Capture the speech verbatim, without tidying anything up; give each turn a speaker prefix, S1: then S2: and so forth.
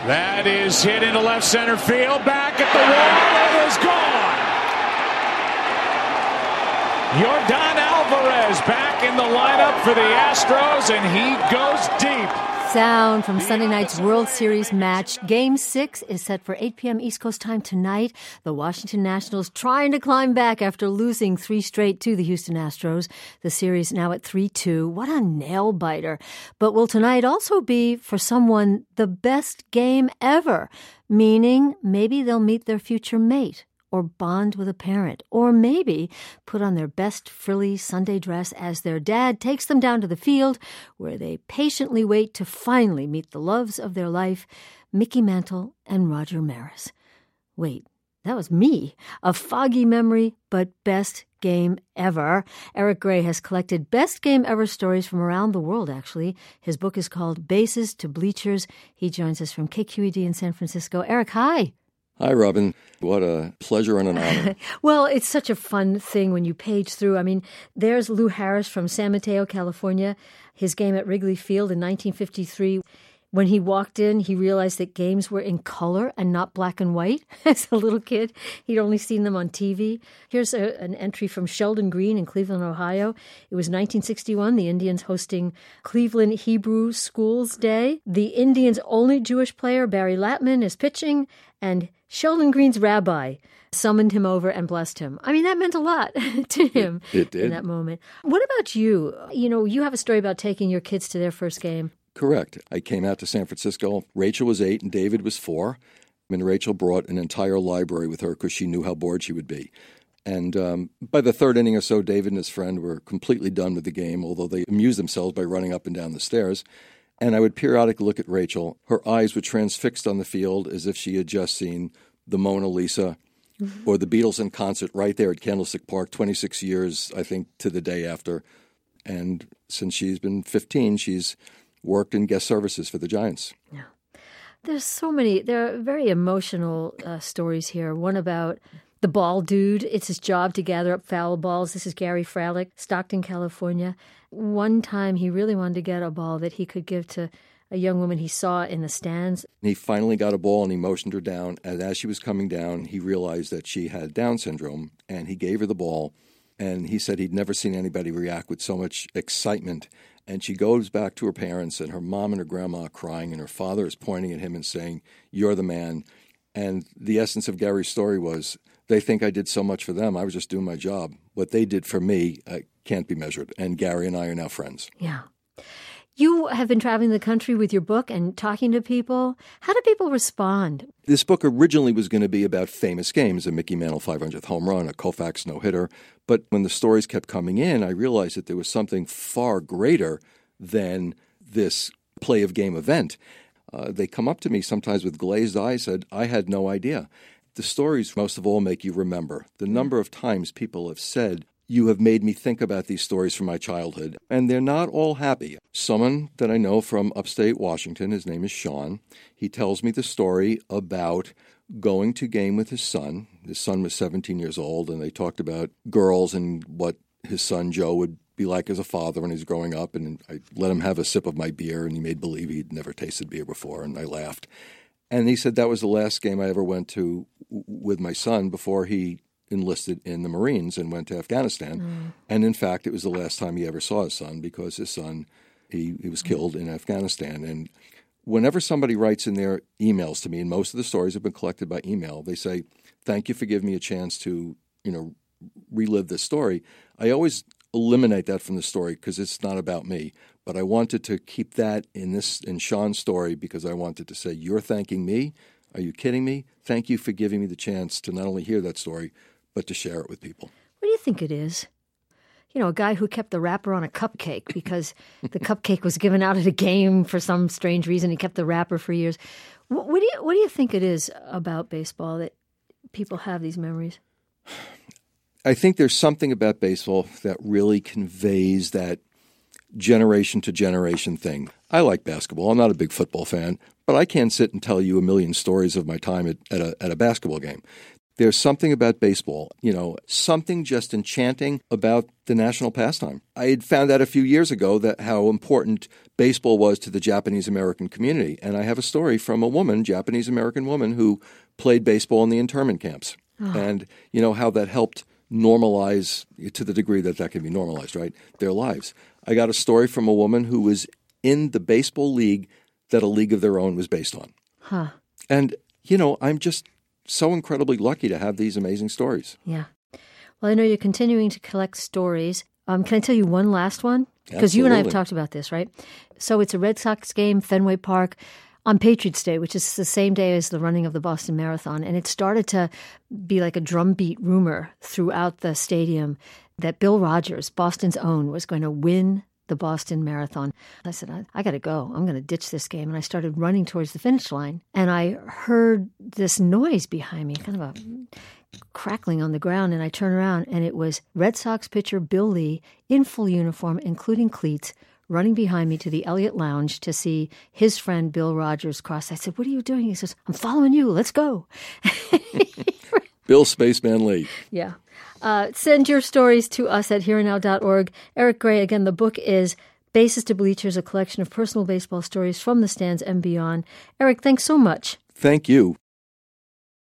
S1: That is hit into left center field. Back at the wall. It is gone. Yordan Alvarez back in the lineup for the Astros, and he goes deep.
S2: Sound from Sunday night's World Series match. Game six is set for eight p.m. East Coast time tonight. The Washington Nationals trying to climb back after losing three straight to the Houston Astros. The series now at three two. What a nail-biter. But will tonight also be, for someone, the best game ever? Meaning maybe they'll meet their future mate, or bond with a parent, or maybe put on their best frilly Sunday dress as their dad takes them down to the field where they patiently wait to finally meet the loves of their life, Mickey Mantle and Roger Maris. Wait, that was me. A foggy memory, but best game ever. Eric Gray has collected best game ever stories from around the world, actually. His book is called Bases to Bleachers. He joins us from K Q E D in San Francisco. Eric, hi.
S3: Hi, Robin. What a pleasure and an honor.
S2: Well, it's such a fun thing when you page through. I mean, there's Lou Harris from San Mateo, California. His game at Wrigley Field in nineteen fifty-three. When he walked in, he realized that games were in color and not black and white. As a little kid, he'd only seen them on T V. Here's a, an entry from Sheldon Green in Cleveland, Ohio. It was nineteen sixty-one, the Indians hosting Cleveland Hebrew Schools Day. The Indians' only Jewish player, Barry Latman, is pitching, and Sheldon Green's rabbi summoned him over and blessed him. I mean, that meant a lot to him
S3: it, it did.
S2: in that moment. What about you? You know, you have a story about taking your kids to their first game.
S3: Correct. I came out to San Francisco. Rachel was eight and David was four. And Rachel brought an entire library with her because she knew how bored she would be. And um, by the third inning or so, David and his friend were completely done with the game, although they amused themselves by running up and down the stairs. And I would periodically look at Rachel. Her eyes were transfixed on the field as if she had just seen the Mona Lisa mm-hmm. or the Beatles in concert right there at Candlestick Park, twenty-six years, I think, to the day after. And since she's been fifteen, she's worked in guest services for the Giants.
S2: Yeah. There's so many, there are very emotional uh, stories here. One about the ball dude. It's his job to gather up foul balls. This is Gary Fralick, Stockton, California. One time he really wanted to get a ball that he could give to a young woman he saw in the stands.
S3: He finally got a ball and he motioned her down. And as she was coming down, he realized that she had Down syndrome and he gave her the ball. And he said he'd never seen anybody react with so much excitement. And she goes back to her parents and her mom and her grandma are crying and her father is pointing at him and saying, "You're the man." And the essence of Gary's story was, they think I did so much for them. I was just doing my job. What they did for me uh, can't be measured. And Gary and I are now friends.
S2: Yeah. You have been traveling the country with your book and talking to people. How do people respond?
S3: This book originally was going to be about famous games, a Mickey Mantle five hundredth home run, a Koufax no-hitter. But when the stories kept coming in, I realized that there was something far greater than this play of game event. Uh, they come up to me sometimes with glazed eyes, said, I had no idea. The stories, most of all, make you remember. The number of times people have said, you have made me think about these stories from my childhood. And they're not all happy. Someone that I know from upstate Washington, his name is Sean, he tells me the story about going to game with his son. His son was seventeen years old, and they talked about girls and what his son Joe would be like as a father when he's growing up. And I let him have a sip of my beer, and he made believe he'd never tasted beer before, and I laughed. And he said that was the last game I ever went to with my son before he enlisted in the Marines and went to Afghanistan. Mm. And in fact, it was the last time he ever saw his son because his son, he, he was killed in Afghanistan. And whenever somebody writes in their emails to me, and most of the stories have been collected by email, they say, thank you for giving me a chance to, you know, relive this story. I always eliminate that from the story because it's not about me. But I wanted to keep that in this in Sean's story because I wanted to say, you're thanking me? Are you kidding me? Thank you for giving me the chance to not only hear that story, but to share it with people.
S2: What do you think it is? You know, a guy who kept the wrapper on a cupcake because the cupcake was given out at a game for some strange reason. He kept the wrapper for years. What, what do you What do you think it is about baseball that people have these memories?
S3: I think there's something about baseball that really conveys that generation to generation thing. I like basketball. I'm not a big football fan, but I can't sit and tell you a million stories of my time at, at, a, at a basketball game. There's something about baseball, you know, something just enchanting about the national pastime. I had found out a few years ago that how important baseball was to the Japanese-American community. And I have a story from a woman, Japanese-American woman, who played baseball in the internment camps. Oh. And, you know, how that helped normalize, to the degree that that can be normalized, right, their lives. I got a story from a woman who was in the baseball league that a league of their own was based on.
S2: Huh.
S3: And, you know, I'm just so incredibly lucky to have these amazing stories.
S2: Yeah. Well, I know you're continuing to collect stories. Um, can I tell you one last one? Because you and I have talked about this, right? So it's a Red Sox game, Fenway Park, on Patriots Day, which is the same day as the running of the Boston Marathon. And it started to be like a drumbeat rumor throughout the stadium that Bill Rogers, Boston's own, was going to win the Boston Marathon. I said, I, I got to go. I'm going to ditch this game. And I started running towards the finish line. And I heard this noise behind me, kind of a crackling on the ground. And I turned around, and it was Red Sox pitcher Bill Lee in full uniform, including cleats, running behind me to the Elliott Lounge to see his friend Bill Rogers cross. I said, what are you doing? He says, I'm following you. Let's go.
S3: Bill Spaceman Lee.
S2: Yeah. Uh, send your stories to us at here and now dot org. Eric Gray, again, the book is Bases to Bleachers, a collection of personal baseball stories from the stands and beyond. Eric, thanks so much.
S3: Thank you.